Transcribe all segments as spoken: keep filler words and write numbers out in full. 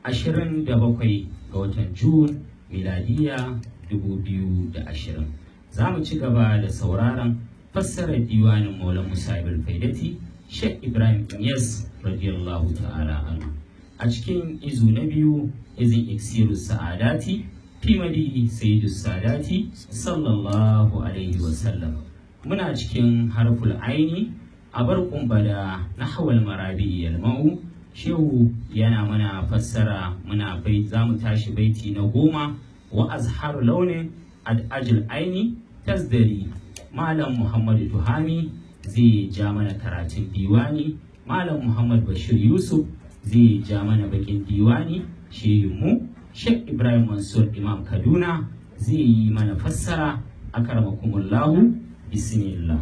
ashirin da bakwai ga watan Jun miladiya dubu biyu da ashirin. Za mu ci gaba da sauraron fassarar diwanin Maulan Musa Ibn Faidati Sheikh Ibrahim Inyas radiyallahu ta'ala anhu a cikin izu na biyu, izin iksiru sa'adati fi madihi sayyidus sadati sallallahu alaihi wasallam. Muna cikin harful aini a bar kumbada nahwal marabi yalma'u. Shehu yana mana fassara, muna bai za mu tashi baiti na goma. Wa azharu launin ad ajil aini tasdari. Malam Muhammadu Tuhami zai ja mana karatun diwani, Malam Muhammad Bashir Yusuf zai ja mana bakin diwani, shehinmu Sheikh Ibrahim Mansur Imam Kaduna zai yi mana fassara. Akramakumullahu, bismillah.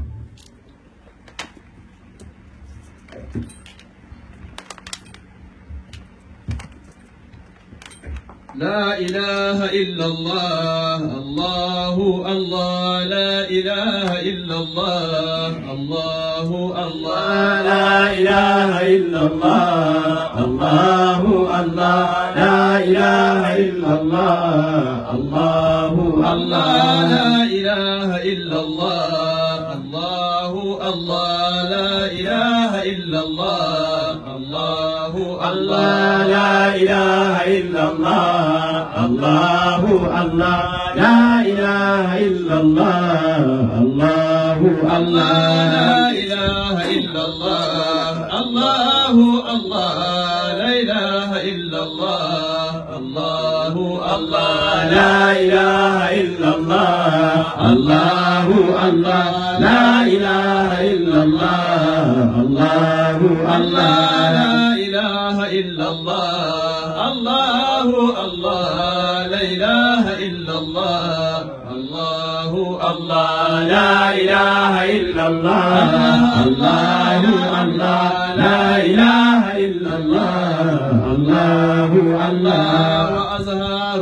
لا إله إلا الله الله الله لا إله إلا الله الله الله لا إله إلا الله الله الله لا إله إلا الله الله الله لا إله إلا الله الله الله لا إله إلا الله الله الله لا إله إلا الله الله الله لا إله إلا الله الله الله لا إله إلا الله الله الله لا إله إلا الله الله الله لا إله إلا الله الله الله لا إله إلا الله الله الله لا إله إلا الله الله الله لا إله إلا الله الله الله لا إله إلا الله الله الله لا إله إلا الله الله الله وأزهار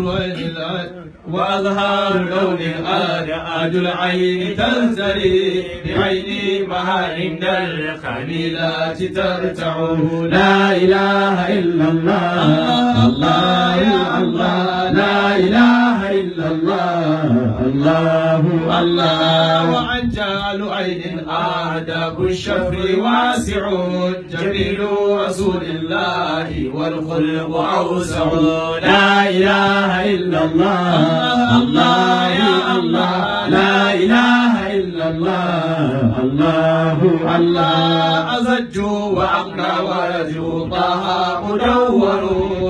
وأظهار لون الآد العين تنزلي بعيني ما عند الخميلات ترتع. لا إله إلا الله الله الله لا إله إلا الله الله الله وعنجال عين آداب الشفر واسع جميل رسول الله والخلق أوسع. لا إله إلا الله الله يا الله لا إله إلا الله الله الله أزج وأقنى ورجو طه مدور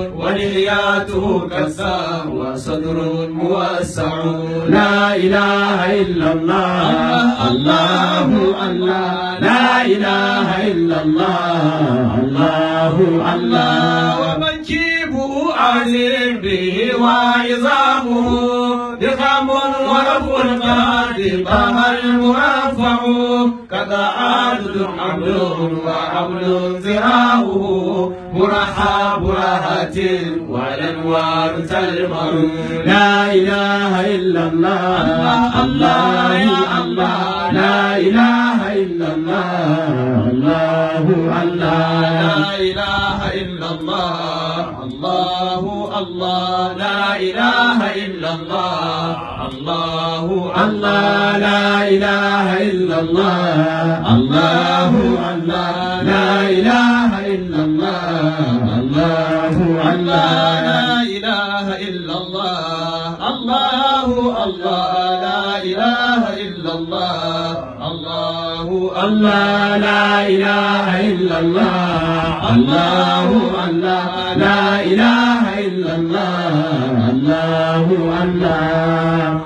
ولحياته كسام وصدر موسع. لا إله إلا الله الله الله لا إله إلا الله الله الله ومنكبه عزيز به وعظامه ضخام ورفع القاد طه المرفع كذا عدل حمل وحمل ذراعه مرحب راحة والأنوار تلمع. لا إله إلا الله الله الله لا إله إلا الله الله الله لا إله إلا الله الله الله لا إله إلا الله الله الله لا إله إلا الله الله الله لا إله إلا الله الله الله لا إله إلا الله الله الله لا إله إلا الله الله الله لا إله إلا الله الله الله لا إله إلا الله الله الله.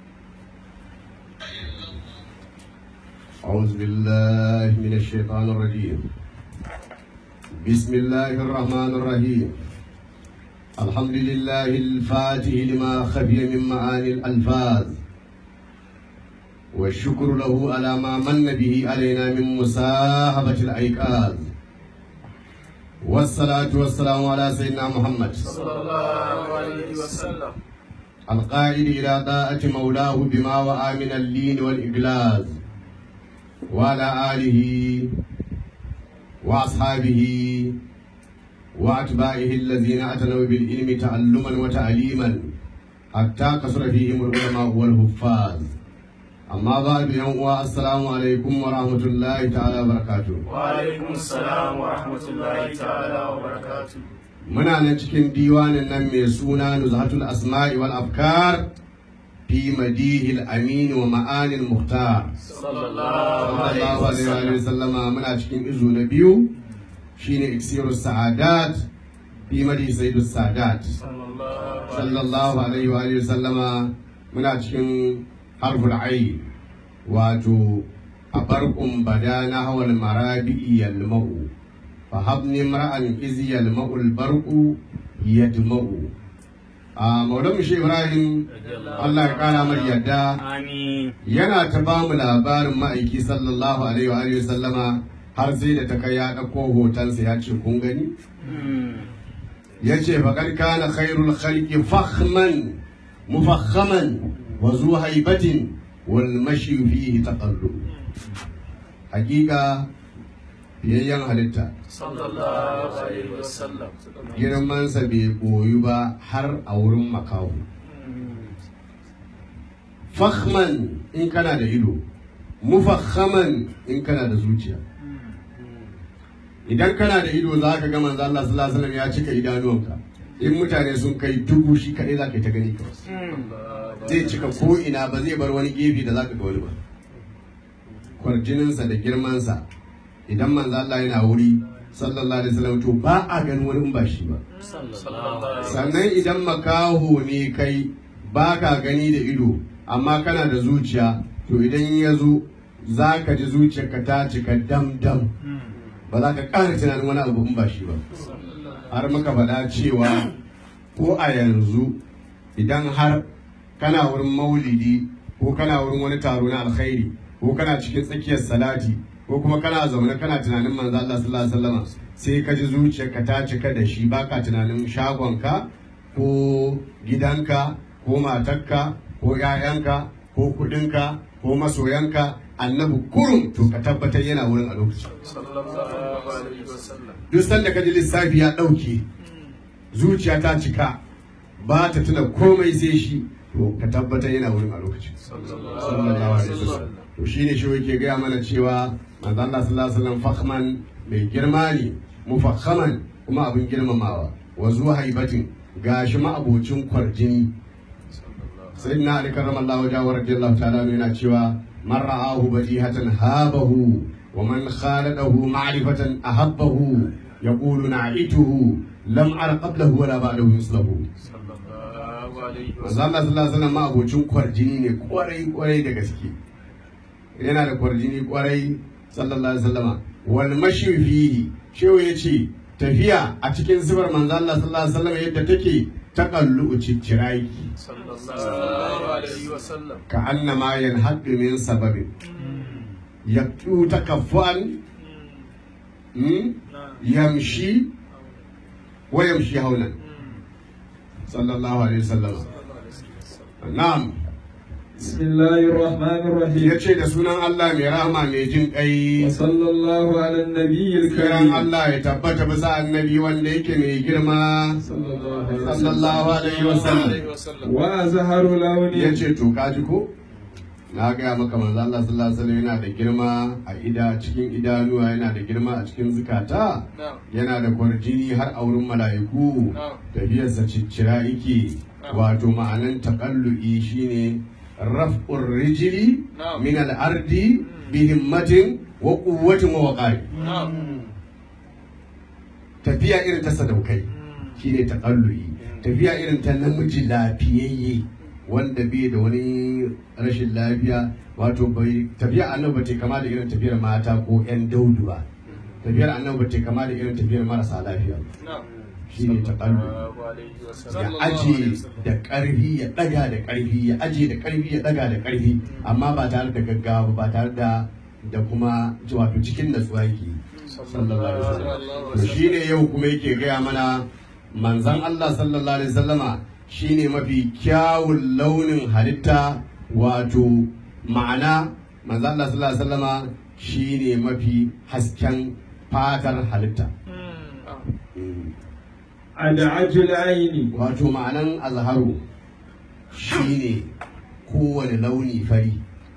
أعوذ بالله من الشيطان الرجيم. بسم الله الرحمن الرحيم. الحمد لله الفاتح لما خفي من معاني الألفاظ، والشكر له على ما من به علينا من مساهبة الأيقاظ، والصلاة والسلام على سيدنا محمد صلى الله عليه وسلم القائد إلى طاعة مولاه بما وعى من اللين والإجلاز، وعلى آله وأصحابه وأتباعه الذين أتنوا بالعلم تعلما وتعليما حتى كثر فيهم العلماء والحفاظ. أما بعد يوم السلام عليكم ورحمة الله تعالى وبركاته. وعليكم السلام ورحمة الله تعالى وبركاته. muna nan cikin diwanin nan mai suna Nuzhatul Asma'i wal Afkar fi madihil amin wa ma'anil muhtar sallallahu alaihi wa sallama. Muna cikin izu na biyu shine iksirus sa'adat fi madihi sayyidus sadat sallallahu alaihi wa sallama. muna cikin harful ayn wato abarqum badana hawal marabi yalmau fahabni mar'an iz yalmau albarqu yadmau. a maulan shi Ibrahim Allah ya kara mar yadda yana ta ba mu labarin ma'aiki sallallahu alaihi wa alihi sallama har sai da ta kai ya dauko hotonsa ya ce kun gani ya ce faqad kana khairul khalqi fakhman mufakhaman wa zu haibatin wal mashi fihi taqallub. hakika biyayyen halitta sallallahu alaihi wasallam girmansa bai koyu ba har a wurin makaho. Fakhman in kana da ido, mufakhaman in kana da zuciya. Idan kana da ido za ka ga manzo Allah sallallahu alaihi wasallam ya cika idanuwanka. In mutane sun kai dubu shi kadai za ka yi ta gani kawai. Zai cika ko ina ba zai bar wani gefe da za ka ga wani ba. Kwarjininsa da girmansa idan manzo Allah yana wuri sallallahu alaihi wasallam to ba a ganin wani in ba shi ba. Sannan idan makaho ne kai ba ka gani da ido amma kana da zuciya to idan ya zo za ka ji zuciyarka ta cika dam dam ba za ka ƙara tunanin wani abu in ba shi ba. Har muka faɗa cewa ko a yanzu idan har kana wurin maulidi ko kana wurin wani taro na alkhairi ko kana cikin tsakiyar salati ko kuma kana zaune kana tunanin manzo Allah sallallahu alaihi wasallam sai ka ji zuciyarka ta cika da shi baka tunanin shagonka ko gidanka ko matarka ko ƴaƴanka ko kudinka ko masoyanka annabi kurum to ka tabbatar yana wurin a lokacin. Duk sanda ka ji lissafi ya ɗauke zuciya ta cika ba ta tuna komai sai shi to ka tabbatar yana wurin a lokacin. Sallallahu alaihi wasallam. To shine shi yake gaya mana cewa manzo Allah sallallahu alaihi wasallam fakhman mai girma ne mufakhaman kuma abin girmamawa wa zuwa haibatin gashi ma abocin kwarjini. Sayyidina Ali karramallahu wajhahu radiyallahu ta'ala yana cewa man ra'ahu badihatan habahu wa man khaladahu ma'rifatan ahabbahu yaqulu na'ituhu lam ara qablahu wala ba'dahu mislahu. Manzo Allah sallallahu alaihi wasallam ma abocin kwarjini ne kwarai kwarai da gaske. Yana da kwarjini kwarai sallallahu alaihi wasallama wal mashi fihi shehu yace tafiya a cikin sifar manzo Allah sallallahu alaihi wasallam yadda take taqallu ciccirayi sallallahu alaihi wasallam ka annama yanhaddu min sababin yaqtu takaffuan yamshi wa yamshi hawlan sallallahu alaihi wasallam. Na'am. Bismillahir Rahmanir Rahim. Yace da sunan Allah mai rahama mai jin kai. Sallallahu ala nabiyil karim. Kiran Allah ya tabbata bisa annabi wanda yake mai girma. Sallallahu alaihi wasallam. Wa zaharu launi. Yace to kaji ko? Na gaya maka manzo Allah sallallahu alaihi wasallam yana da girma a ida cikin idanuwa, yana da girma a cikin zukata, yana da kwarjini har a wurin mala'iku. Tafiyarsa ciccira yake. Wato ma'anan taqallu'i shine raf'ur rijli min al-ardi bi himmatin wa quwwatin wa waqari. Tafiya irin ta sadaukai shine taqallu'i. Tafiya irin ta namiji lafiyayye wanda bai da wani rashin lafiya, wato bai tafiya annabi ba kama da irin tafiyar mata ko yan daudu ba. Tafiyar annabi ba kama da irin tafiyar marasa lafiya. Shi ne taƙallu ya aje da ƙarfi ya ɗaga da ƙarfi ya aje da ƙarfi ya ɗaga da ƙarfi amma ba tare da gaggawa ba tare da da kuma wato cikin natsuwa yake sallallahu alaihi wasallam. To shine yau kuma yake gaya mana manzon Allah sallallahu alaihi wasallama shine mafi kyawun launin halitta, wato ma'ana manzon Allah sallallahu alaihi wasallama shine mafi hasken fatar halitta. أدعج العين wato ma'anan azharu shine kowane launi fari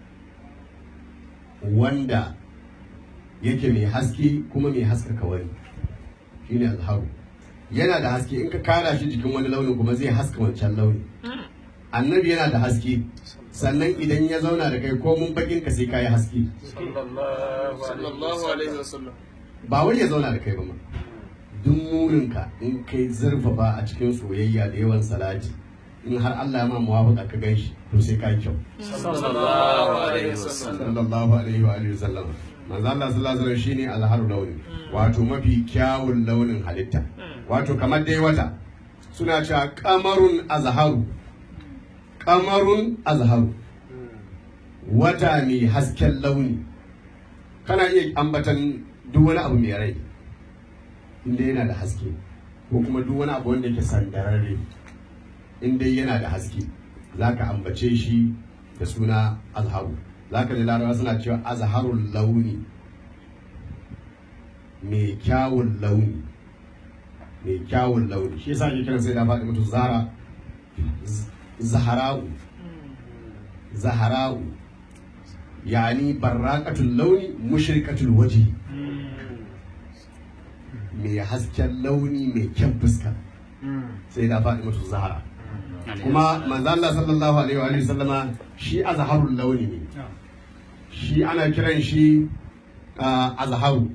wanda yake mai haske kuma mai haskaka wani shine azharu. Yana da haske, in ka kara shi jikin wani launin kuma zai haska wancan launi. Annabi yana da haske, sannan idan ya zauna da kai ko mun bakin ka sai kayi haske. sallallahu alaihi wasallam. Ba wai ya zauna da kai ba ma, duk murinka in kai zurfafa a cikin soyayya da yawan salati, in har Allah ya ma muwafaqa ka ganshi to sai ka kyau. sallallahu alaihi wasallam. Sallallahu alaihi wa alihi wasallam. Manzo Allah sallallahu alaihi wasallam shine azharu launi, wato mafi kyawun launin halitta. Wato kamar dai wata suna cewa qamarun azharu, qamarun azharu, wata mai hasken launi. Kana iya ambatan duk wani abu mai rai inda yana da haske, ko kuma duk wani abu wanda yake sandararre inda yana da haske zaka ambace shi da suna azharu. Zaka ji larabawa suna cewa azharul launi, mai kyawun launi, mai kyawun launi. Shi yasa ake kiran sai da faɗi mutu zahara, zahara'u, zahara'u yani barraqatul launi mushrikatul wajhi, mai hasken launi mai kyan fuska, sai da faɗi mutu zahara. Kuma manzo Allah sallallahu alaihi wa sallama shi azharul launi ne, shi ana kiran shi azharu,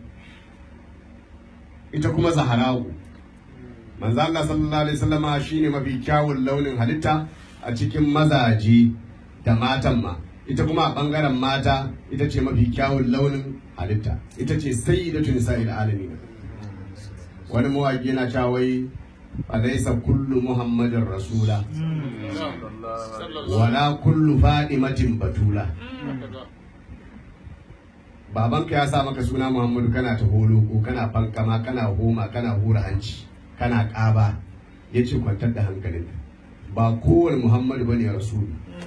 ita kuma zahara'u. Manzo Allah sallallahu alaihi wasallama shine mafi kyawun launin halitta a cikin mazaje da matan ma, ita kuma a bangaren mata ita ce mafi kyawun launin halitta, ita ce sayyidatu nisa'il alamin. Wani mawaki yana cewa wai alaysa kullu muhammadin rasula wala kullu fadimatin batula. Babanka ya sa maka suna Muhammadu kana ta holo ko kana fankama kana homa kana hura hanci kana ƙaba, ya ce kwantar da hankalinka, ba kowane Muhammadu bane rasulu.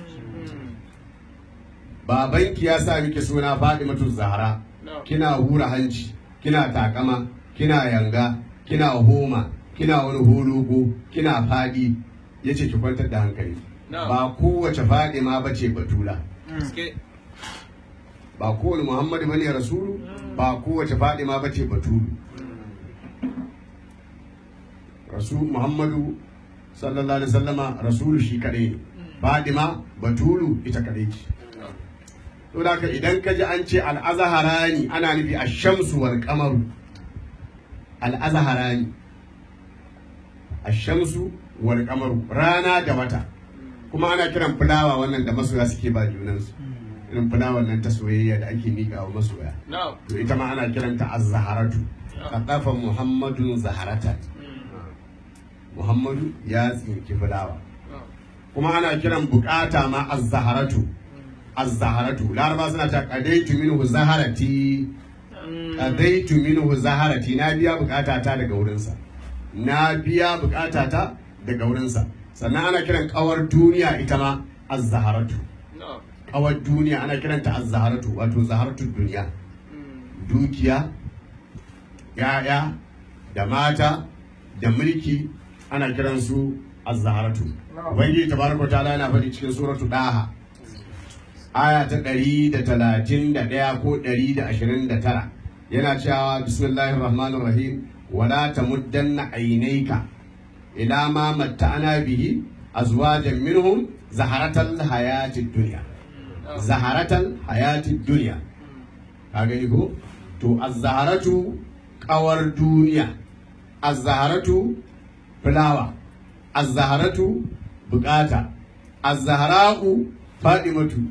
Babanki ya sa miki suna Fatimatu Zahra, kina hura hanci kina takama kina yanga kina homa kina wani hologo kina fadi, ya ce ki kwantar da hankali, ba kowace Fatima bace batula. Ba kowane Muhammadu bane rasulu, ba kowace Fatima bace batulu. Rasul Muhammadu sallallahu alaihi wasallama rasulu shi kadai ne, Fatima batulu ita kadai ce. To da ka idan ka ji an ce al-azharani ana nufi ash-shamsu wal qamaru, al-azharani ash-shamsu wal qamaru, rana da wata. Kuma ana kiran fulawa wannan da masoya suke ba junansu, irin fulawar nan ta soyayya da ake miƙa wa masoya. To ita ma ana kiranta az-zaharatu, qadafa Muhammadun zaharata, Muhammadu ya tsinki fulawa. Kuma ana kiran bukata ma az-zaharatu, az-zaharatu. Laraba suna ta qadaitu minhu zaharati, qadaitu minhu zaharati, na biya bukata ta daga wurinsa, na biya bukata ta daga wurinsa. Sannan ana kiran kawar duniya ita ma az-zaharatu, kawar duniya ana kiranta az-zaharatu, wato zaharatu duniya, dukiya, ya'ya da mata da mulki ana kiransu az-zaharatu. Ubangiji tabaraka ta'ala yana faɗi cikin suratu Daha aya ta ɗari da talatin da ɗaya ko ɗari da ashirin da tara, yana cewa bismillahir rahmanir rahim wala tamuddanna aynayka ila ma matta'ana bihi azwajan minhum zaharatal hayatid dunya, zaharatal hayatid dunya. Ka gani ko? To az-zaharatu kawar duniya, az-zaharatu fulawa, az-zaharatu bukata, az-zahra'u fadimatu,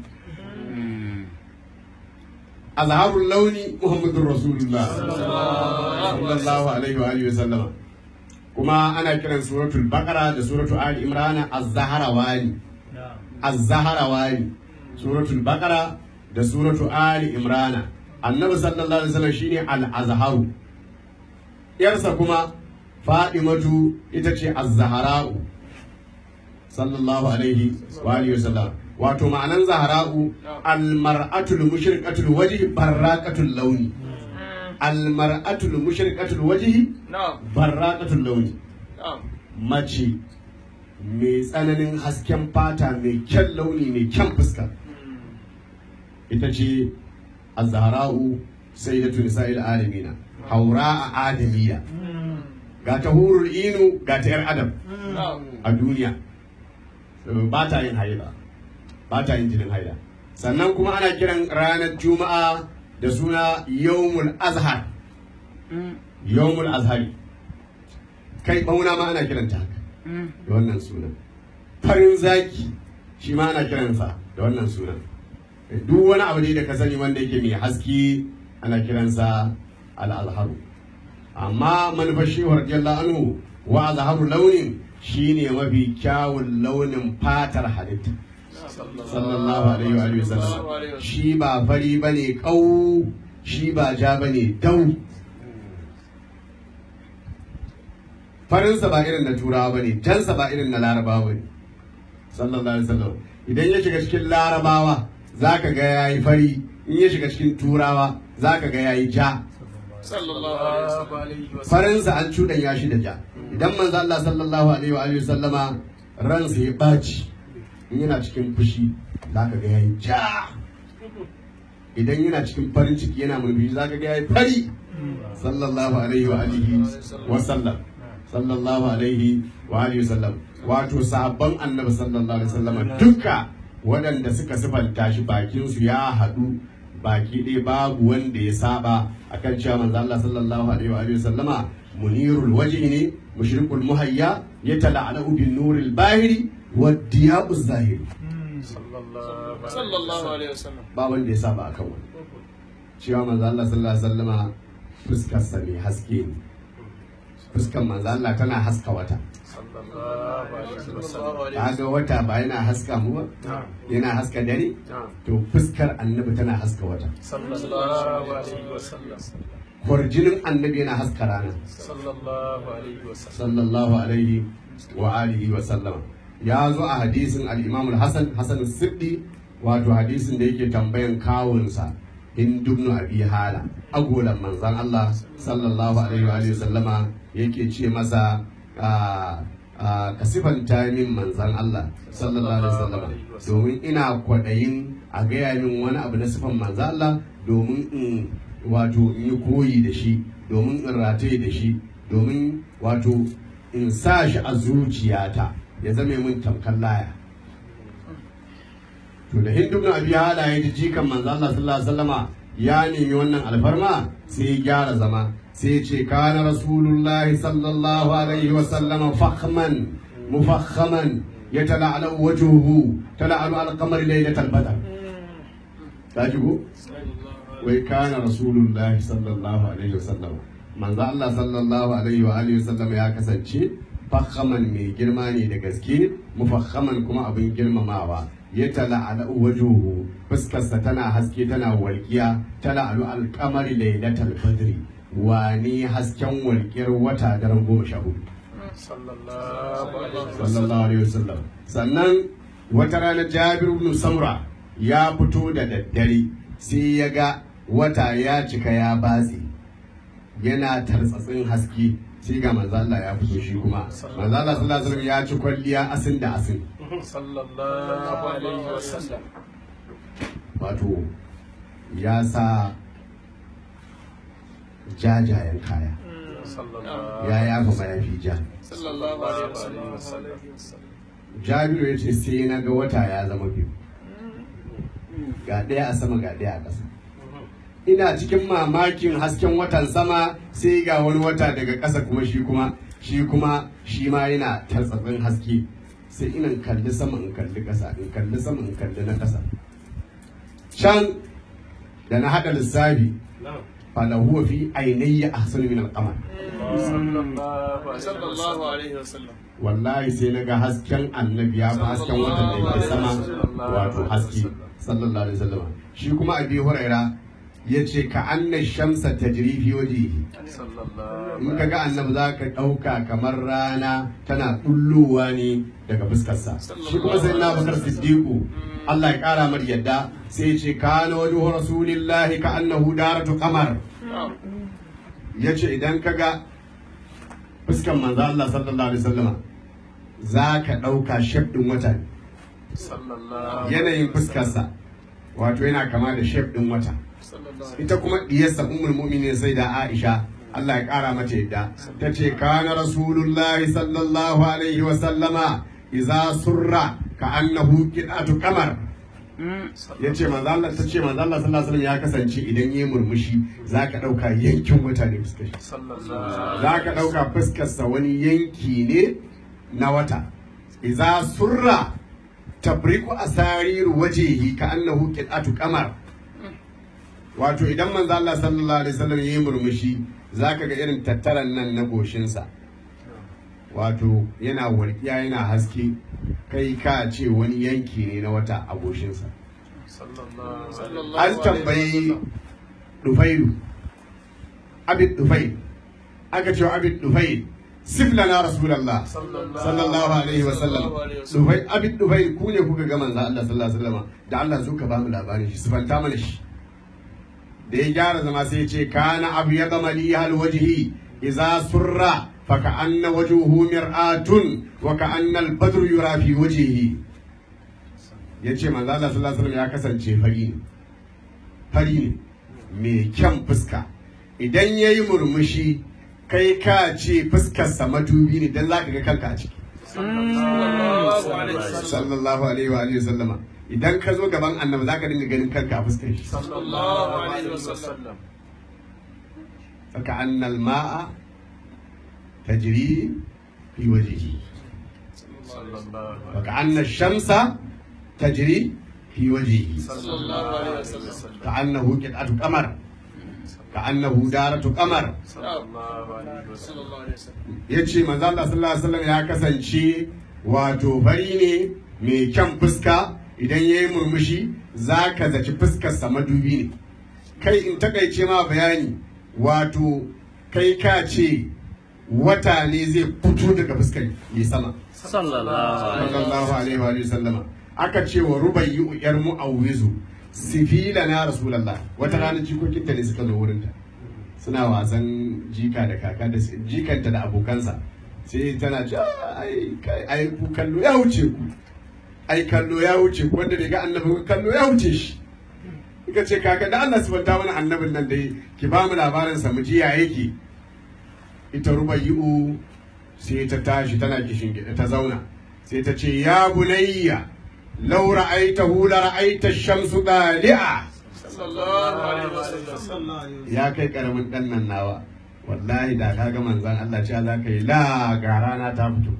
azharul launi Muhammadur Rasulullah sallallahu alaihi wa alihi wasallam. Kuma ana kiran suratul Baqara da suratul Ali Imran az-Zahrawani, az-Zahrawani, suratul Baqara da suratul Ali Imran. Annabi sallallahu alaihi wasallam shine al-Azharu, yarsa kuma Fadimatu ita ce az-Zahra'u sallallahu alaihi wa alihi wasallam. Wato ma'anan Zahra'u al-mar'atul mushriqatul wajhi barraqatul launi, al-mar'atul mushriqatul wajhi barraqatul launi. mace mai tsananin hasken fata mai kyan launi mai kyan fuska ita ce az-zahra'u sayyidatu nisa'il alamina haura a adamiya ga ta hurul inu ga ta yar adam a duniya ba ta yin haila ba ta yin jinin haila sannan kuma ana kiran ranar juma'a da suna yawmul azhar yawmul azhari kai bauna ma ana kiranta haka da wannan sunan farin zaki shi ma ana kiransa da wannan sunan duk wani abu ne da ka sani wanda yake mai haske ana kiransa al-azharu amma manufar shi radiyallahu anhu wa azharu launin shine mafi kyawun launin fatar halitta sallallahu alaihi wa alihi wasallam shi ba fari bane kau shi ba ja bane dau farinsa ba irin na turawa bane jansa ba irin na larabawa bane sallallahu alaihi wasallam idan ya shiga cikin larabawa zaka ga yayi fari in ya shiga cikin turawa zaka ga yayi ja farinsa an cuɗanya shi da ja idan manzo Allah sallallahu alaihi wa alihi sallama ransa ya baci in yana cikin fushi zaka ga yayi ja idan yana cikin farin ciki yana murmushi zaka ga yayi fari sallallahu alaihi wa alihi wa sallam sallallahu alaihi wa alihi sallam wato sahabban annabi sallallahu alaihi sallama duka waɗanda suka sifanta shi bakin su ya haɗu baki ɗaya babu wanda ya saba akan cewa manzo Allah sallallahu alaihi wa alihi sallama munirul wajhi ne mushrikul muhayya yatala'alu bin nuril bahiri wa diya'uz zahiri sallallahu alaihi wasallam ba wanda ya saba akan wani cewa manzo Allah sallallahu alaihi wasallama fuskar sa mai haske ne fuskar manzo Allah tana haska wata kaga wata ba yana haska mu ba yana haska dare to fuskar annabi tana haska wata kwarjinin annabi yana haska rana sallallahu alaihi wa alihi wa sallama ya zo a hadisin al-imam al-hasan hasan as-siddi wato hadisin da yake tambayan kawunsa hindubnu abi hala agolan manzon Allah sallallahu alaihi wa alihi wa sallama yake ce masa ka sifanta min manzan Allah sallallahu alaihi wasallam domin ina kwaɗayin a gaya min wani abu na sifan manzan Allah domin in wato in yi koyi da shi domin in rataye da shi domin wato in sa shi a zuciyata ya zame min tamkar laya to da hindu na abi hala ya ji jikan manzan Allah sallallahu alaihi wasallama ya nemi wannan alfarma sai ya gyara zama sai ce kana rasulullahi sallallahu alaihi wasallam fakhman mufakhaman yatala'alu wajhuhu tala'alu al-qamar laylatal badr kaji ko wai kana rasulullahi sallallahu alaihi wasallam manzo Allah sallallahu alaihi wa alihi wasallam ya kasance fakhaman mai girma ne da gaske mufakhaman kuma abin girmamawa yatala'alu wajhuhu fuskarsa tana haske tana walqiya tala'alu al-qamar laylatal badr wani hasken walƙiyar wata daren goma sha hudu sallallahu alaihi wasallam sannan wata rana Jabir ibn Samra ya fito da daddare sai ya ga wata ya cika ya batse yana tartsatsin haske sai ga manzo Allah ya fito shi kuma manzo Allah sallallahu alaihi wasallam ya ci kwalliya asin da asin sallallahu alaihi wasallam wato ya sa jajayen kaya ya yafa mayafi ja Jabiru ya ce sai na ga wata ya zama biyu ga ɗaya a sama ga ɗaya a ƙasa ina cikin mamakin hasken watan sama sai ga wani wata daga ƙasa kuma shi kuma shi kuma shi ma yana tartsatsin haske sai ina kalli sama in kalli ƙasa in kalli sama in kalli na ƙasa can da na haɗa lissafi فله في عيني أحسن من القمر صلى الله عليه وسلم والله سينغا hasken annabi ya fi hasken watan da yake sama wato haske sallallahu alaihi wasallam shi kuma abi huraira yace ka anna shamsa tajri fi wajhihi in ka ga annabi zaka dauka kamar rana tana kullowa ne daga fuskarsa shi kuma sai na bakar siddiqu Allah ya kara mar yadda sai ya ce kana wajhu rasulillahi ka annahu daratu qamar yace idan kaga fuskan manzo Allah sallallahu alaihi wasallama za ka ɗauka shef ɗin wata ne. Yanayin fuskarsa wato yana kama da shef ɗin wata. Ita kuma diyarsa ummul mu'minin sai da Aisha Allah ya ƙara mata yadda ta ce kana rasulullahi sallallahu alaihi wasallama iza surra ka annahu qid'atu qamar. Ya ce manzo Allah ta ce manzo Allah sallallahu alaihi wasallam ya kasance idan yayi murmushi zaka dauka yankin wata ne fuskar shi. Zaka dauka fuskar sa wani yanki ne na wata. Iza surra tabriku asarir wajhihi ka annahu qid'atu qamar. Wato idan manzo Allah sallallahu alaihi wasallam yayi murmushi zaka ga irin tattaran nan na goshin sa. Wato yana walƙiya yana haske kai ka ce wani yanki ne na wata a goshinsa. An tambayi Dufailu, Abid Dufail, aka ce wa Abid Dufail, sifla na Rasulallah sallallahu alaihi wa sallam. Dufail, Abid Dufail ku ne kuka ga manzo Allah sallallahu alaihi wa sallam, da Allah zo ka ba mu labarin shi, sifanta mana shi. Da ya gyara zama sai ya ce kana abyada malihal wajhi idza surra فكأن وجهه مرآة وكأن البدر يرى في وجهه. yace manzo Allah sallallahu alaihi wasallam ya kasance fari ne fari ne mai kyan fuska idan yayi murmushi kai ka ce fuskar sa madubi ne dan zaka ga kanka a ciki sallallahu alaihi wa alihi wasallama idan ka zo gaban annabi zaka dinga ganin kanka a fuskar shi sallallahu alaihi wasallam فكأن الماء تجري في وجهه وكأن الشمس تجري في وجهه كأنه قطعة قمر كأنه دارة قمر. yace manzo Allah sallallahu alaihi wasallam ya kasance wato fari ne mai kyan fuska idan yayi murmushi zaka zaci fuskar sa madubi ne. Kai in takaice ma bayani wato kai ka ce wata ne zai fito daga fuskar mai sama sallallahu alaihi wa sallama. Aka ce wa Rubayyu yar Mu'awwizu sifila na Rasulullah, wata rana jikokinta ne suka zo wurinta suna wasan jika da kaka da jikanta da abokansa, sai tana ce ai ai ku kallo ya wuce ku ai kallo ya wuce ku wanda bai ga annabi kallo ya wuce shi. Kika ce kaka da Allah subhanahu wa ta'ala annabin nan dai ki ba mu labarin sa mu ji ya yake. Ita Rubayyu sai ta tashi tana kishin gida ta zauna sai ta ce ya bunayya law ra'aytahu la ra'ayta ash-shamsu dali'a. Ya kai karamin dan nan nawa wallahi da kaga manzon Allah ce Allah kai la ga rana ta fito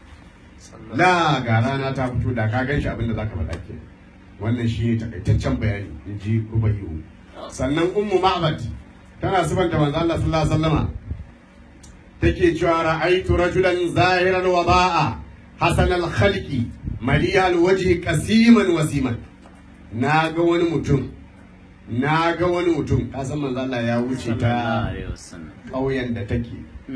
la ga rana ta fito da ka ganshi abinda zaka faɗa ke. Wannan shi ne takaitaccen bayani inji Rubayyu. Sannan Ummu Ma'bad tana subanta manzon Allah sallallahu alaihi wasallama take cewa ra'aytu rajulan zahiran wada'a hasan al-khalqi maliya al-wajhi qasiman wasiman. Naga wani mutum naga wani mutum kasan manzo Allah ya wuce ta ƙauyen da take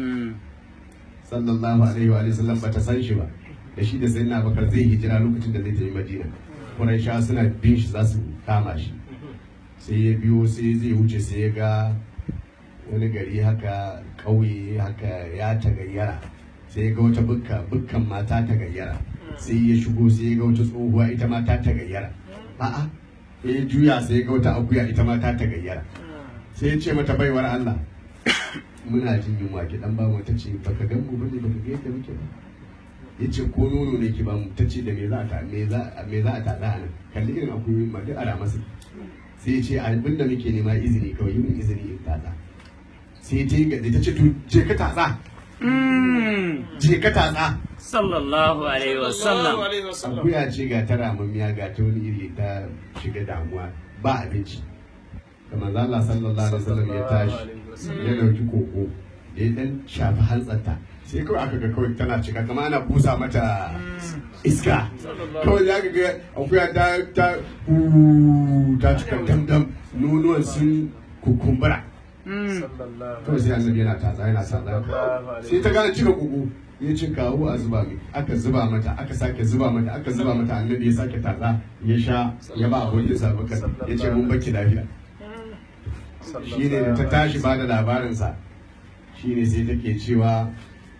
sallallahu alaihi wa sallam bata san shi ba da shi da sayyidina Abubakar zai hijira lokacin da zai tafi Madina. Quraisha suna bin shi za su kama shi sai ya biyo sai zai wuce sai ya ga wani gari haka ƙauye haka ya tagayyara sai ya ga wata bukka bukkan mata tagayyara sai ya shigo sai ya ga wata tsohuwa ita ma ta tagayyara. A'a sai ya juya sai ya ga wata akuya ita ma ta tagayyara sai ya ce mata baiwar Allah muna jin yunwa ki dan ba mu ta ce baka gan mu bane baka ga yadda muke ba. Yace ko nono ne ki ba mu ta ce da me za ta me za me za a tada nan kalli irin akuyoyi ma duk ara masa sai ya ce abin da muke nema izini kawai yin izini in tada. Sai ta yi gaji ta ce to je ka tatsa je ka tatsa sallallahu alaihi wasallam. Akuya ce ga ta ramammiya ga ta wani iri ta shiga damuwa ba abinci. Da manzo Allah sallallahu alaihi wasallam ya tashi ya dauki koko da ya dan shafi hantsarta sai kawai aka ga kawai tana cika kamar ana busa mata iska kawai ya ga akuya ta ta ta cika damdam nonuwan sun kukumbura. Kawai sai annabi yana tatsa yana tatsa sai ta gane cika kuku ya ce kawo a zuba mai aka zuba mata aka sake zuba mata aka zuba mata annabi ya sake tatsa ya sha ya ba abokin sa bakar ya ce mun baki lafiya. Shi ne da ta tashi ba da labarinsa shi ne sai take cewa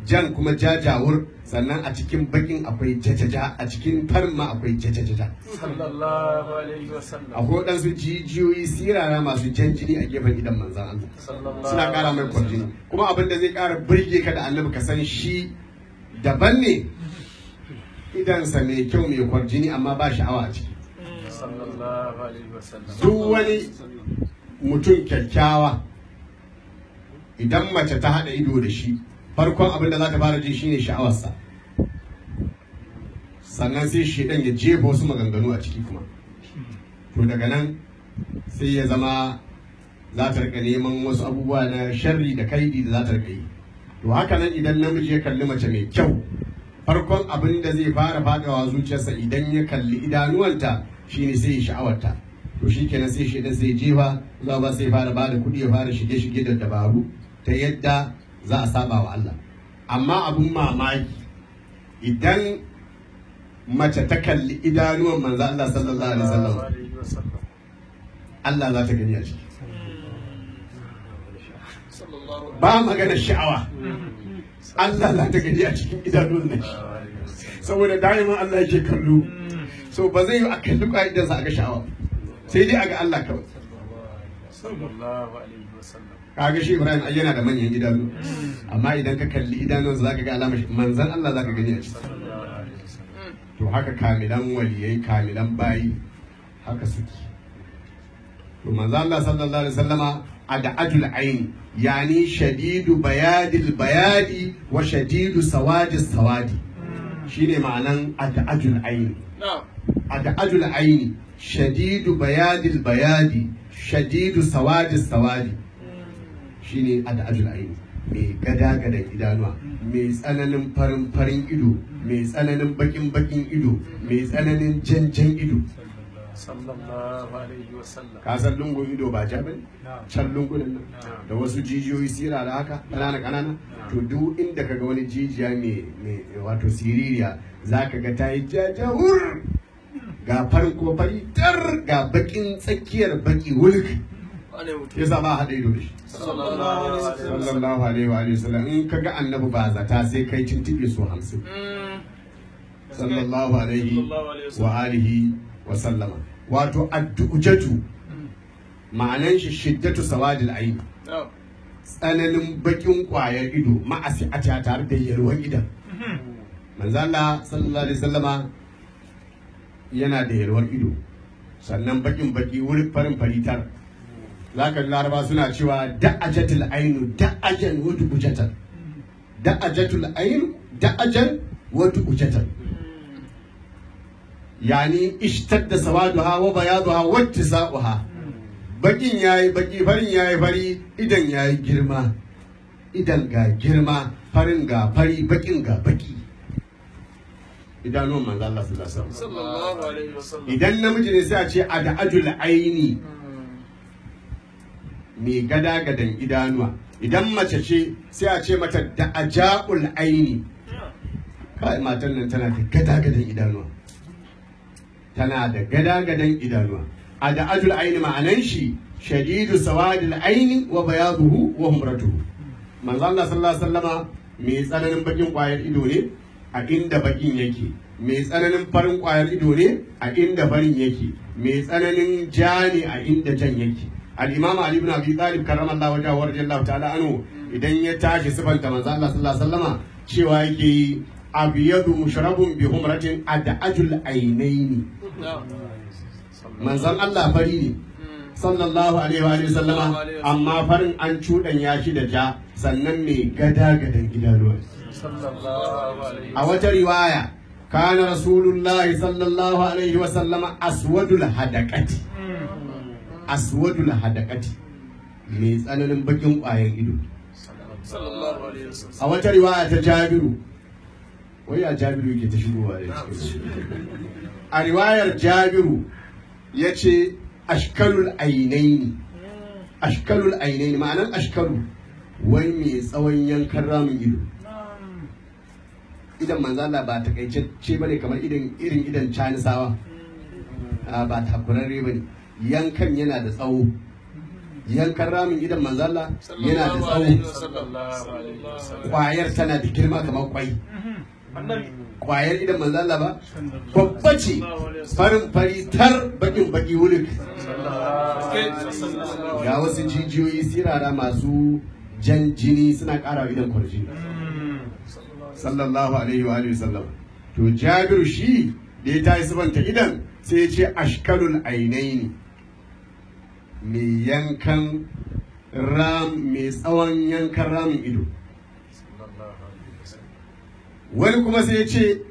jan kuma jajawur, sannan a cikin bakin akwai jajaja, a cikin farin ma akwai jajajaja. sallallahu alaihi wasallam Akwai waɗansu jijiyoyi sirara masu jan jini a gefen idan manzan Allah, suna ƙara mai kwarjini. Kuma abin da zai ƙara burge ka da annabi ka san shi daban ne, idansa mai kyau mai kwarjini amma ba sha'awa a ciki. sallallahu alaihi wasallam Duk wani mutum kyakkyawa idan mace ta haɗa ido da shi, farkon abin da za ta fara ji shine sha'awarsa, sannan sai shedan ya jefa wasu maganganu a ciki kuma. To daga nan sai ya zama za ta rika neman wasu abubuwa na sharri da kaidi da za ta rika yi. To haka nan idan namiji ya kalli mace mai kyau, farkon abin da zai fara fadawa zuciyarsa idan ya kalli idanuwanta shine sai ya sha'awarta. To shi kenan sai shedan sai jefa za ba sai fara bada kuɗi ya fara shige-shige da dabaru ta yadda za a saba wa Allah. Amma abun mamaki idan mace ta kalli idanuwan manzo Allah sallallahu alaihi wasallam, Allah za ta gani a ciki. Ba magana sha'awa, Allah za ta gani a cikin idanuwan nan, saboda da'iman Allah yake kallo. So ba zai yi a kalli ƙwa'idansa a ga sha'awa, sai dai a ga Allah kawai. sallallahu alaihi wasallam Kaga shi Ibrahim ai yana da manyan idanu, amma idan ka kalli idanunsa zaka ga alamar manzon Allah zaka gani a ciki. To haka kamilan waliyai, kamilan bayi haka suke. To manzon Allah sallallahu alaihi wasallama ad'ajul aini, yani shadidu bayadil bayadi wa shadidu sawadis sawadi. Shine ma'anan ad'ajul aini. Ad'ajul aini shadidu bayadil bayadi shadidu sawadis sawadi. Shine ad'ajul aini, mai gada gadan idanuwa, mai tsananin farin farin ido, mai tsananin bakin bakin ido, mai tsananin jan jan ido. sallallahu alaihi wasallam Ka san lungun ido ba ja bane, can lungunan nan da wasu jijiyoyi sira da haka kanana kanana. To duk inda kaga wani jijiya mai mai wato siririya zaka ga ta yi jajawur, ga farin ko fari tar, ga bakin tsakiyar baki wulk. Yasa ba haɗa ido da shi sallallahu alaihi wa alihi wasallam. In kaga annabi ba zata sai kai tintibe su hamsin sallallahu alaihi wa alihi wa sallama. Wato addu'ujatu ma'anan shi shiddatu sawadil ayn, tsananin bakin kwayar ido ma'asi a tare da yalwan idan. Manzo Allah sallallahu alaihi wasallama yana da yalwar ido, sannan bakin baki wurin farin faritar. Zaka laraba suna cewa da'ajatul ainu da'ajan wa dujatan, da'ajatul ainu da'ajan wa dujatan, yani ishtadda sawaduha wa bayaduha wa ittisa'uha. Bakin yayi baki, farin yayi fari, idan yayi girma, idan ga girma, farin ga fari, bakin ga baki. Idanuwan manzo Allah sallallahu alaihi wasallam. Idan namiji ne sai a ce ad'ajul aini, mai gada gadan idanuwa. Idan mace ce sai a ce mata da'aja'ul aini. Kai matan nan tana da gada gadan idanuwa, tana da gada gadan idanuwa. Ad'ajul aini ma'anan shi shadidu sawadil aini wa bayaduhu wa humratuhu. Manzo Allah sallallahu alaihi wasallama mai tsananin bakin kwayar ido ne a inda bakin yake, mai tsananin farin kwayar ido ne a inda farin yake, mai tsananin ja ne a inda jan yake. Al-Imam Ali ibn Abi Talib karramallahu wajhahu wa radiyallahu ta'ala anhu idan ya tashi sifanta manzo Allah sallallahu alaihi wasallama cewa yake yi abyadu mushrabun bi humratin ad'ajul ainaini. Manzon Allah fari ne sallallahu alaihi wa sallama, amma farin an cuɗanya shi da ja, sannan mai gada gadan idanuwa. A wata riwaya kana rasulullahi sallallahu alaihi wa sallama aswadul hadaqati, aswadul hadaqati, mai tsananin bakin ƙwayan ido. A wata riwaya ta Jabiru, wai a Jabiru yake ta shigowa da cikin. A riwayar Jabiru ya ce ashkalul ainaini, ashkalul ainaini ma'anar ashkalu wai mai tsawon yankan ramin ido. Idan manzo Allah ba takaitacce bane kamar idan irin idan Canisawa, ba takurarre bane, yankan yana da tsawo yankan ramin idan manzo Allah yana da tsawo kwayar tana da girma kamar kwai kwayar idan manzo Allah ba babba ce farin fari tar bakin baki wulik ga wasu jijiyoyi sirara masu jan jini suna ƙara idan kwarji sallallahu alaihi wa alihi sallam to Jabiru shi da ya tayi sabanta idan sai ya ce ashkalul ainaini mai yankan ram mai tsawon yankan ramin ido wani kuma sai ya ce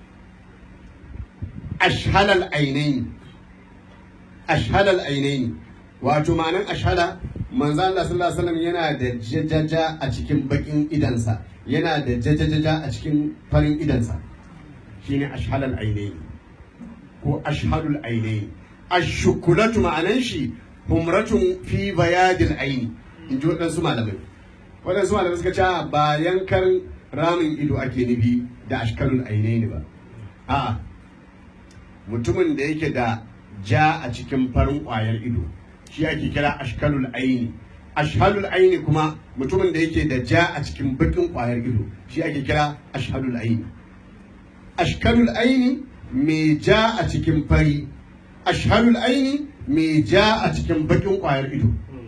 ashhalal ainaini ashhalal ainaini wato ma'anan ashhala manzo Allah sallallahu alaihi wasallam yana da jajaja a cikin bakin idansa yana da jajajaja a cikin farin idansa shine ashhalal ainaini ko ashhalul ainaini ashukulatu ma'anan shi humratun fi bayadil aini in ji waɗansu malamai waɗansu malamai suka ce ba yankan ramin ido ake nufi da ashkalul ainaini ba a'a mutumin da yake da ja a cikin farin ƙwayar ido shi ake kira ashkalul aini ashhalul aini kuma mutumin da yake da ja a cikin bakin ƙwayar ido shi ake kira ashhalul aini ashkalul aini mai ja a cikin fari ashhalul aini mai ja a cikin bakin ƙwayar ido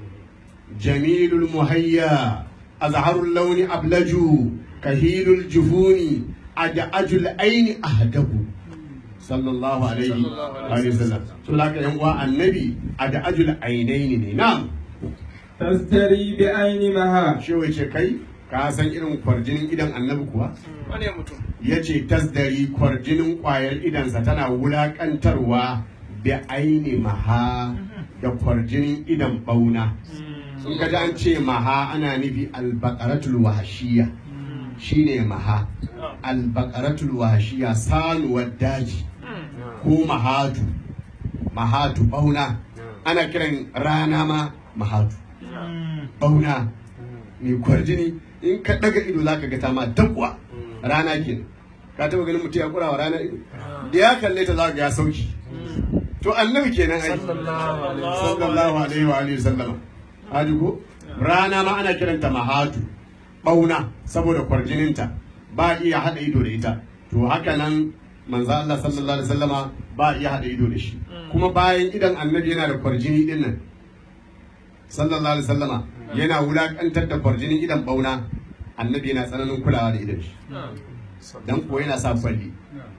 jamilul muhayya azharul launi ablaju kahilul juhuni adajul aini ahdabu sallallahu alaihi wa sallam so laka yan uwa annabi adajul ainaini ne na'am tasdari bi aini maha shi wace kai ka san irin kwarjinin idan annabi kuwa wane mutum yace tasdari kwarjinin ƙwayar idansa tana wulakantarwa bi aini maha da kwarjinin idan bauna sun kaji an ce maha ana nufi albaqaratul wahshiyya shine maha albaqaratul wahshiyya sanuwar daji ko mahatu mahatu bauna ana kiran rana ma mahatu bauna mai kwarjini in ka daga ido zaka ga ta ma dabwa rana kenan ka taba ganin mutum ya kurawa rana ido da ya kalle ta zaka ga ya sauki to annabi kenan ai sallallahu alaihi wa alihi sallama haji ko rana ma ana kiranta mahatu bauna saboda kwarjininta ba iya hada ido da ita to haka nan manzo Allah sallallahu alaihi wasallama ba iya hada ido da shi kuma bayan idan annabi yana da kwarjini din nan sallallahu alaihi wasallama yana wulakantar da kwarjinin idan bauna annabi yana tsananin kulawa da idan shi dan ko yana sa kwalli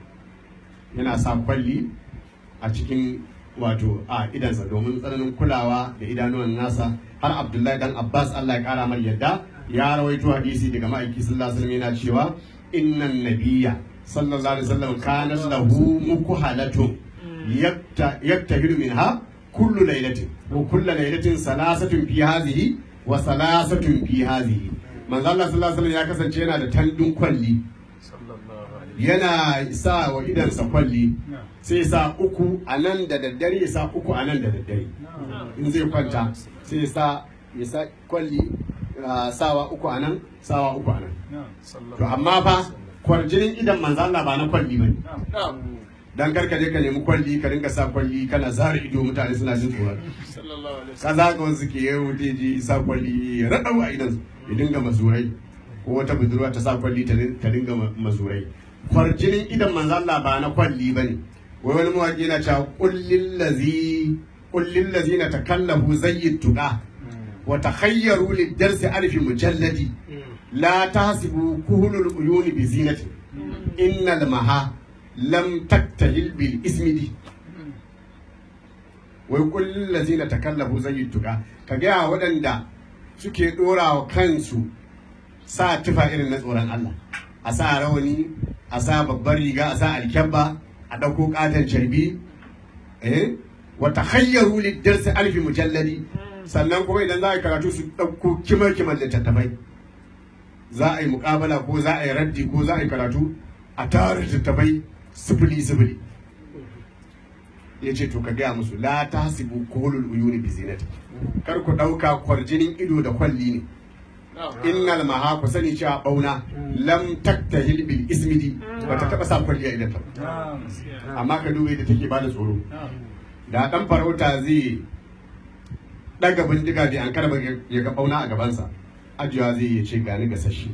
yana sa kwalli a cikin wato a idansa domin tsananin kulawa da idanuwan nasa har Abdullahi dan Abbas Allah ya kara mai yadda ya rawaito hadisi daga ma'aiki sallallahu alaihi wasallam yana cewa innan nabiyya sallallahu alaihi wasallam kana lahu mukuhalatu yaktahiru minha kullu laylatin wa kullu laylatin salasatun fi hadhihi wa salasatun fi hadhihi manzo Allah sallallahu alaihi wasallam ya kasance yana da tandun kwalli yana sa wa idansa kwalli sai sa uku a nan da daddare ya sa uku a nan da daddare in zai kwanta sai sa ya sa kwalli sawa uku a nan sawa uku a nan to amma fa kwarjinin idan manzo Allah ba na kwalli bane dan karka je ka nemi kwalli ka dinga sa kwalli kana zara ido mutane suna jin tsoron ka za ka wasu ke yau da ji sa kwalli ya raɗau a idan ya dinga mazurai ko wata budurwa ta sa kwalli ta dinga mazurai kwarjinin idan manzo Allah ba na kwalli bane wai wani mawaki yana cewa kullil ladzi kullil ladzina takallafu zayyid tuqa wa takhayyaru lid-darsi alf mujalladi la tahsibu kuhulul uyuni bi zinati innal maha lam taktahil bil ismidi wai kullil ladzina takallafu zayyid tuqa kaga waɗanda suke dora wa kansu sa tufa irin na tsoron Allah a sa rawani a sa babbar riga a sa alkyabba a ɗauko ƙaton carbi eh wa takhayyaru lid-darsi alf mujalladi sannan kuma idan za a yi karatu su ɗauko kimar kimar littattafai za a yi muƙabala ko za a yi raddi ko za a yi karatu a tara littattafai sifili sifili ya ce to ka gaya musu la tahsibu kuhulul uyuni bi zinati kar ku ɗauka kwarjinin ido da kwalli ne innal maha ku sani cewa bauna lam taktahil bil ismidi bata taba sa kwalliya idan ta amma ka duba da take bada tsoro da dan farauta zai daga bindiga bai an karba ya ga bauna a gabansa ajiya zai yi ce gani gasashi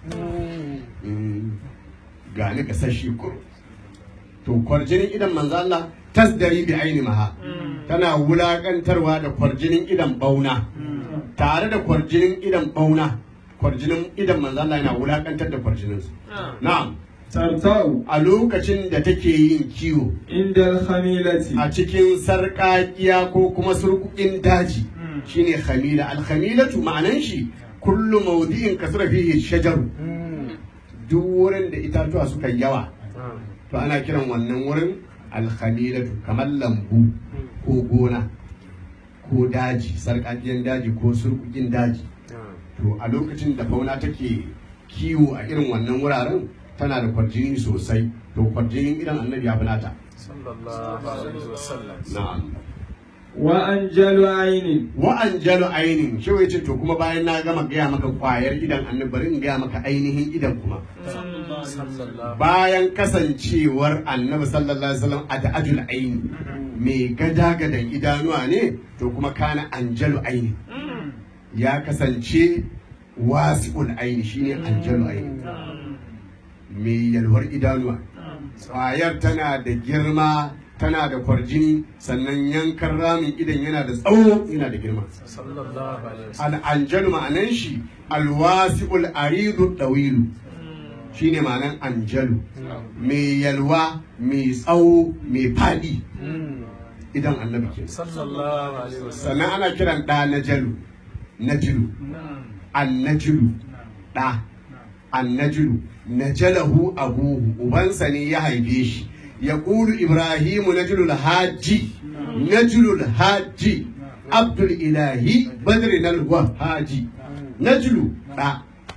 gani gasashi kuro to kwarjinin idan manzo Allah tasdari bi aini maha tana wulakantarwa da kwarjinin idan bauna tare da kwarjinin idan bauna kwarjinin idan manzo Allah yana wulakantar da kwarjinin su na'am tartau a lokacin da take yin kiwo inda khamilati a cikin sarƙaƙiya ko kuma surkukin daji shine khamila al-khamilatu ma'anan shi kullu mawdi'in kasra fihi shajaru duk wurin da itatuwa suka yawa to ana kiran wannan wurin al-khamilatu kamar lambu ko gona ko daji sarƙaƙiyan daji ko surkukin daji to a lokacin da fauna take kiwo a irin wannan wuraren tana da kwarjini sosai to kwarjinin idan annabi ya fi nata sallallahu alaihi wasallam na'am wa anjalu ainin wa anjalu ainin shi wai ce to kuma bayan na gama gaya maka kwayar idan annabi bari in gaya maka ainihin idan kuma sallallahu bayan kasancewar annabi sallallahu alaihi wasallam a da'ajul aini mai gada gadan idanuwa ne to kuma kana anjalu aini ya kasance wasi'ul aini shine anjalu aini mai yalwar idanuwa kwayar tana da girma tana da kwarjini sannan yankan ramin idan yana da tsawo yana da girma sallallahu alaihi wasallam al'anjalu ma'anan shi alwasi'ul aridu dawilu shine ma'anan anjalu mai yalwa mai tsawo mai fadi idan annabi ke sallallahu alaihi wasallam sannan ana kiran da najalu najilu annajilu da annajilu najalahu abuhu ubansa ne ya haife shi ya ƙulu ibrahimu najilul haji najilul haji abdul ilahi badri nalwa haji najilu da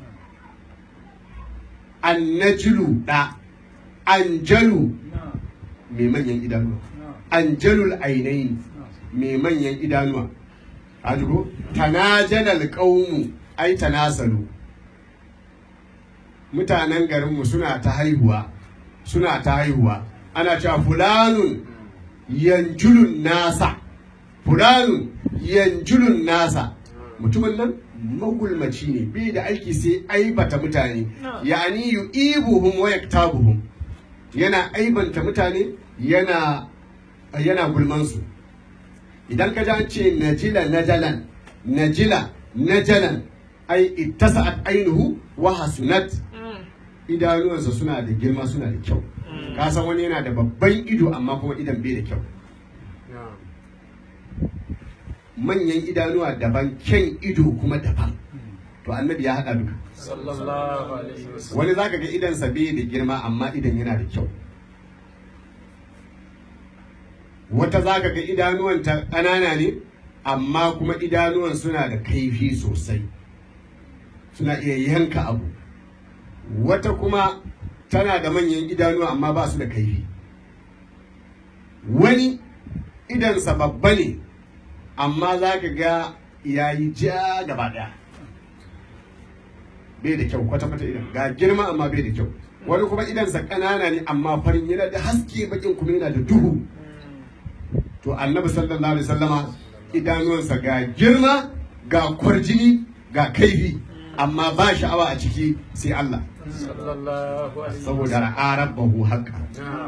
annajilu da anjalu mai manyan idanuwa anjalul ainaini mai manyan idanuwa hajigo tanajalal qaumu ai tanasalu mutanen garinmu suna ta haihuwa suna ta haihuwa ana cewa fulanun yanjulun nasa fulanun yanjulun nasa mutumin nan magulmaci ne bai da aiki sai aibata mutane yani yu'ibuhum wa yaktabuhum yana aibanta mutane yana yana gulman su idan ka ji an ce najila najalan najila najalan ai ittasa'at ainuhu wa hasunat idanuwansa suna da girma suna da kyau ka san wani yana da babban ido amma kuma idan bai da kyau manyan idanuwa daban kyan ido kuma daban to annabi ya haɗa duka sallallahu alaihi wasallam wani zaka ga idansa bai da girma amma idan yana da kyau wata zaka ga idanuwanta ƙanana ne amma kuma idanuwan suna da kaifi sosai suna iya yanka abu wata kuma tana da manyan idanuwa amma ba su da kaifi wani idansa babba ne amma za ka ga ya yi ja gaba daya bai da kyau kwata-kwata idan ga girma amma bai da kyau wani kuma idansa ƙanana ne amma farin yana da haske bakin kuma yana da duhu to annabi sallallahu alaihi wasallama idanuwansa ga girma ga kwarjini ga kaifi amma ba sha'awa a ciki sai Allah sallallahu alaihi saboda ra'a rabbahu haqqa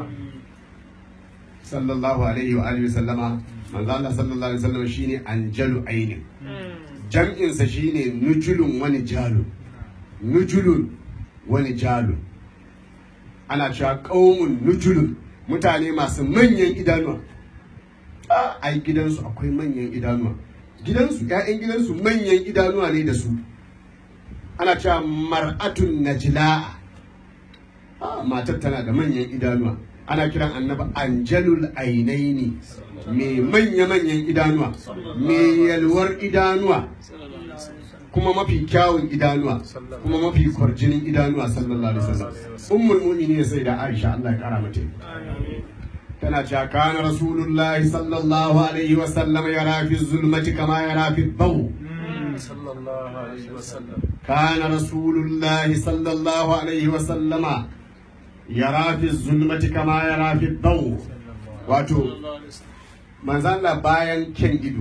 sallallahu alaihi wa alihi sallama manzo Allah sallallahu alaihi wasallam shine anjalu aini jam'in sa shine nujulun wani jalun nujulun wani jalun ana cewa qaumun nujulun mutane masu manyan idanuwa ai gidansu akwai manyan idanuwa gidansu ƴaƴan gidansu manyan idanuwa ne da su ana cewa mar'atun najla'a matar tana da manyan idanuwa ana kiran annabi anjalul ainaini mai manya-manyan idanuwa mai yalwar idanuwa kuma mafi kyawun idanuwa kuma mafi kwarjinin idanuwa sallallahu alaihi wasallam ummul mu'minin sai da Aisha Allah ya kara mata tana cewa kana rasulullahi sallallahu alaihi wasallam yara fi zulmati kama yara fi daw sallallahu alaihi wasallam kana rasulullahi sallallahu alaihi wasallama yara fi zulmati kama yara fi daw wato manzan Allah bayan kyan ido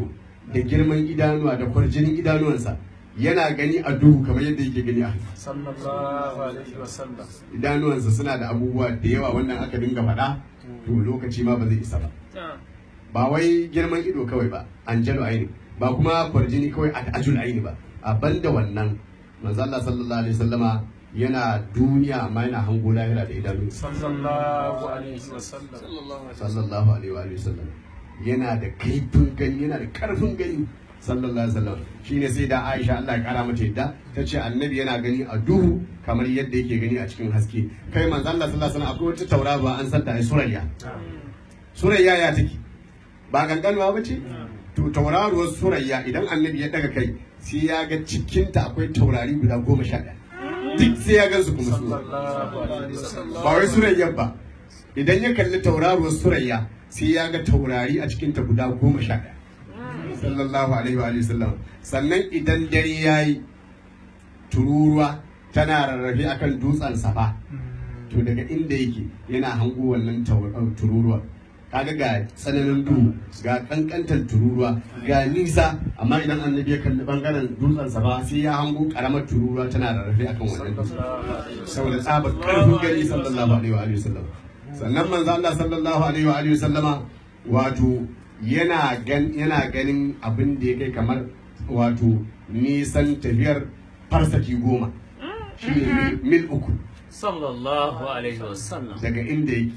da girman idanuwa da kwarjinin idanuwansa yana gani a duhu kamar yadda yake gani a haske. sallallahu alaihi wasallam. Idanuwansa suna da abubuwa da yawa wannan aka dinga faɗa to lokaci ma ba zai isa ba. Ba wai girman ido kawai ba, anjalu aini, ba kuma kwarjini kawai a ajul aini ba. A banda wannan manzo Allah sallallahu alaihi wasallama yana duniya amma yana hango lahira da idanu. sallallahu alaihi wasallam. Sallallahu alaihi wa sallam yana da kaifin gani, yana da karfin gani. Sallallahu alaihi wasallam shine sai da Aisha Allah ya kara mata yadda ta ce annabi yana gani a duhu kamar yadda yake gani a cikin haske. Kai manzo Allah sallallahu alaihi wasallam akwai wata tauraba an santa ai Surayya. Surayya ya take ba ganganwa ba ce? To tauraruwar Surayya idan annabi ya daga kai sai ya ga cikinta akwai taurari guda goma sha ɗaya. Duk sai ya gansu kuma su. Ba wai Surayya ba. Idan ya kalli tauraruwar Surayya sai ya ga taurari a cikinta guda goma sha ɗaya. Sallallahu alaihi wa sallam. Sannan idan dare ya yi tururuwa tana rarrafe akan dutsen Safa. To daga inda yake yana hango wannan tururuwa. Kaga ga tsananin duhu, ga kankantar tururuwa, ga nisa, amma idan annabi ya kalli bangaren dutsen Safa sai ya hango karamar tururuwa tana rarrafe akan wannan dutsen. Saboda tsabar karfin gani sallallahu alaihi wa sallam. Sannan manzo Allah sallallahu alaihi wa sallama wato yana gan yana ganin abin da ya kai kamar wato nisan tafiyar farsaki goma shi ne mil uku sallallahu alaihi wasallam daga inda yake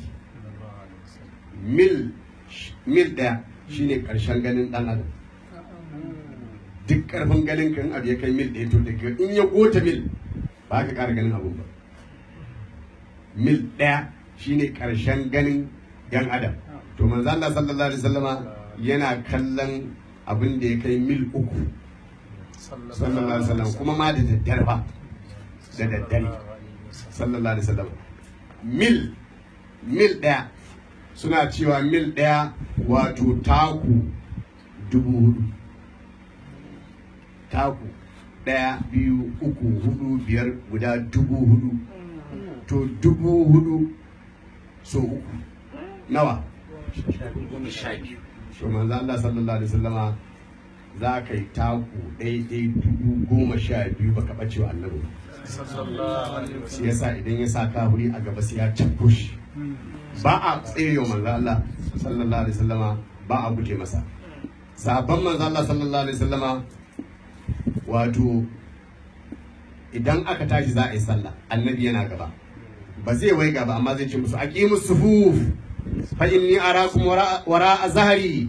mil mil daya shine karshen ganin dan adam duk karfin ganin kan abu ya kai mil ɗaya to daga in ya gota mil ba ka kara ganin abun ba mil ɗaya shine karshen ganin yan adam to manzo Allah sallallahu alaihi wasallama yana kallon abin da ya kai mil uku sallallahu alaihi wasallam kuma ma da daddare ba da daddare sallallahu alaihi wasallam mil mil daya suna cewa mil daya wato taku dubu hudu taku daya biyu uku hudu biyar guda dubu hudu to dubu hudu so uku nawa to manzo Allah sallallahu alaihi wasallama za ka yi taku ɗaiɗai dubu goma sha biyu baka ɓace wa annabi shi yasa idan ya sa kahuri a gaba sai ya cakko shi ba a tsere wa manzo Allah sallallahu alaihi wasallama ba a guje masa sahabban manzo Allah sallallahu alaihi wasallama wato idan aka tashi za a yi sallah annabi yana gaba ba zai wai gaba amma zai ce musu aqimus sufuf fa inni arakum wara a zahari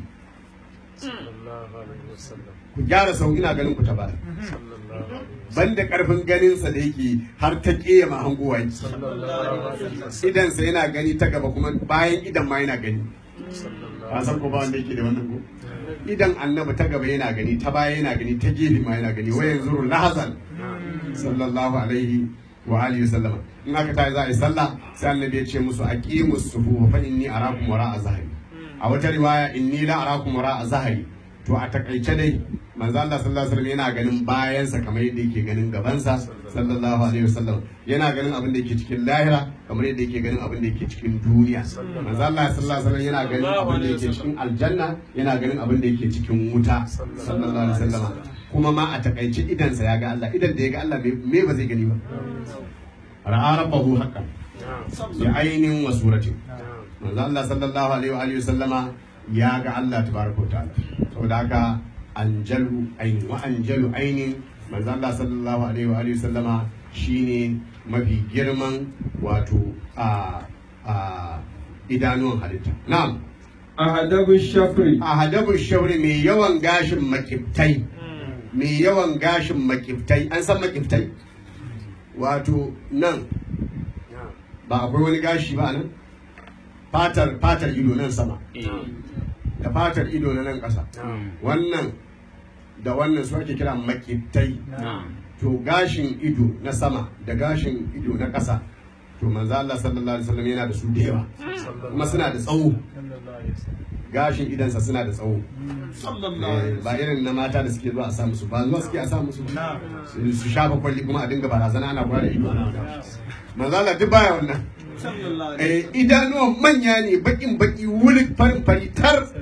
ku gyara sau ina ganin ku ta baya banda karfin ganinsa da yake har ta ƙeya ma hangowa idansa yana gani ta gaba kuma bayan idan ma yana gani ba san ko ba wanda yake da wannan ko idan annabi ta gaba yana gani ta baya yana gani ta gefe ma yana gani wa yanzuru lahazan sallallahu alaihi wa alihi sallama in aka tayi za a yi sallah sai annabi ya ce musu aqimus sufu fa inni arakum wara'a zahri a wata riwaya inni la arakum wara'a zahri to a takaice dai manzo Allah sallallahu alaihi wasallam yana ganin bayansa kamar yadda yake ganin gabansa sallallahu alaihi wasallam yana ganin abin da yake cikin lahira kamar yadda yake ganin abin da yake cikin duniya manzo Allah sallallahu alaihi wasallam yana ganin abin da yake cikin aljanna yana ganin abin da yake cikin wuta sallallahu alaihi wasallam kuma ma a takaice idansa ya ga Allah idan da ya ga Allah me ba zai gani ba ra'a rabbahu haqqan bi ainin wa suratin manzo Allah sallallahu alaihi wa alihi wasallama ya ga Allah tabaraka ta'ala saboda haka anjalu aini wa anjalu aini manzo Allah sallallahu alaihi wa alihi wasallama shine mafi girman wato a a idanuwan halitta na'am ahadabu shafri ahadabu shafri mai yawan gashin makiftai mai yawan gashin makiftai an san makiftai wato nan ba akwai wani gashi ba nan fatar fatar ido nan sama da fatar ido na nan ƙasa wannan da wannan su ake kira makiftai to gashin ido na sama da gashin ido na ƙasa to manzo Allah sallallahu alaihi wasallam yana da su da yawa kuma suna da tsawo gashin idansa suna da tsawo ba irin na mata da suke zuwa a sa musu ba zuwa suke a sa musu su shafa kwalli kuma a dinga barazana ana gwada ido manzo Allah duk baya wannan idanuwan manya ne bakin baki wuli farin fari tar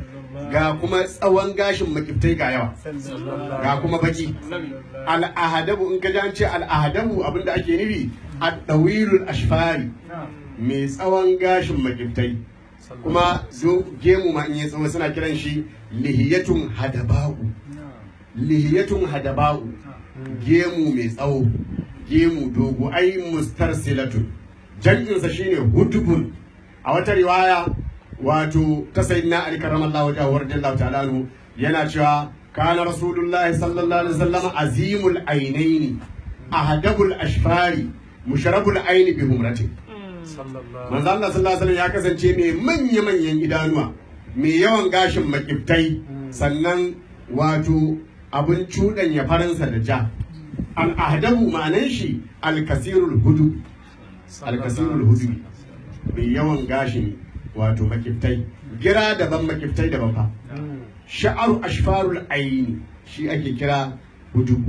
ga kuma tsawon gashin makiftai ga yawa ga kuma baki. Al'ahadabu in ka ji an ce al'ahadabu abinda ake nufi ad-dawilul ashfari mai tsawon gashin makiftai, kuma zo gemu ma in yi tsawo suna kiran shi lihiyatun hadaba'u. Lihiyatun hadaba'u gemu mai tsawo, gemu dogo, ai mustarsilatun. Jam'insa shine hudubun. A wata riwaya wato ta sayyidina Ali karramallahu wajhahu radiyallahu ta'ala anhu yana cewa kana rasulullahi sallallahu alaihi wasallam azimul ainaini ahadabul ashfari musharabul aini bi humratin. Manzo Allah sallallahu alaihi wasallam ya kasance mai manya manyan idanuwa, mai yawan gashin makiftai, sannan wato abin cuɗanya faransa da ja. Al-ahdabu ma'anan shi al-kasirul hudu, al-kasirul hudu mai yawan gashin wato makiftai, gira daban makiftai daban fa. Sha'aru ashfarul aini shi ake kira hudu,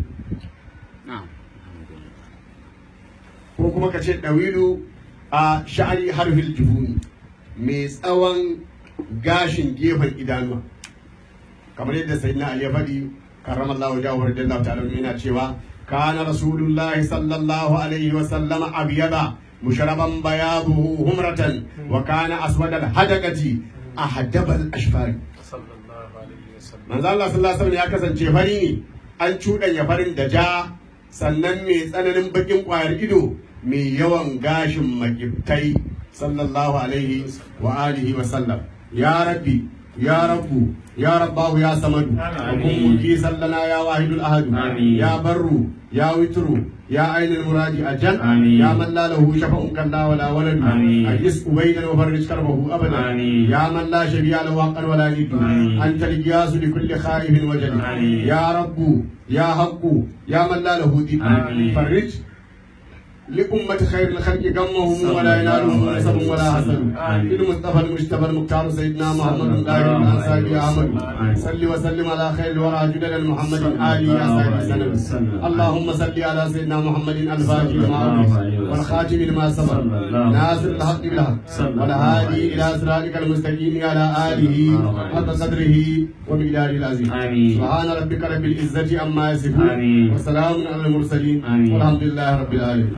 ko kuma ka ce dawilu a sha'ari harfil jufuni mai tsawon gashin gefen idanuwa, kamar yadda sayyidina Ali ya faɗi karramallahu wajhahu radiyallahu ta'ala yana cewa kana rasulullahi sallallahu alaihi wa sallam abyada musharaban bayaduhu humratan wa kana aswada al-hadaqati ahdabal ashfari. Manzo Allah sallallahu alaihi wasallam ya kasance fari ne, an cuɗanya farin da ja, sannan mai tsananin bakin ƙwayar ido, mai yawan gashin makiftai sallallahu alaihi wa alihi wa sallam. Ya rabbi ya rabbu ya rabbahu ya samadu wa kun muji sallana ya wahidul ahadu ya barru ya witru ya ainul muradi ajal ya man la lahu shafa'un kalla wala walad ajis ubaydan wa farrij karbahu abada ya man la shabi'a lahu haqqan wala niddu anta al-qiyasu li kulli khaifin wajal ya rabbu ya haqqu ya man la lahu di farrij لأمة خير الخلق قمهم ولا ينالهم نسب ولا حسن. المصطفى المجتبى المختار سيدنا محمد داير الأنصاري أحمد. صل وسلم على خير الورى جدل محمد آله يا سيدي سنة. اللهم صل على سيدنا محمد الفاتح لما والخاتم لما سبق ناصر الحق بالحق والهادي إلى صراطك المستقيم على آله حق قدره ومقداره العظيم. سبحان ربك رب العزة عما يصفون وسلام على المرسلين والحمد لله رب العالمين.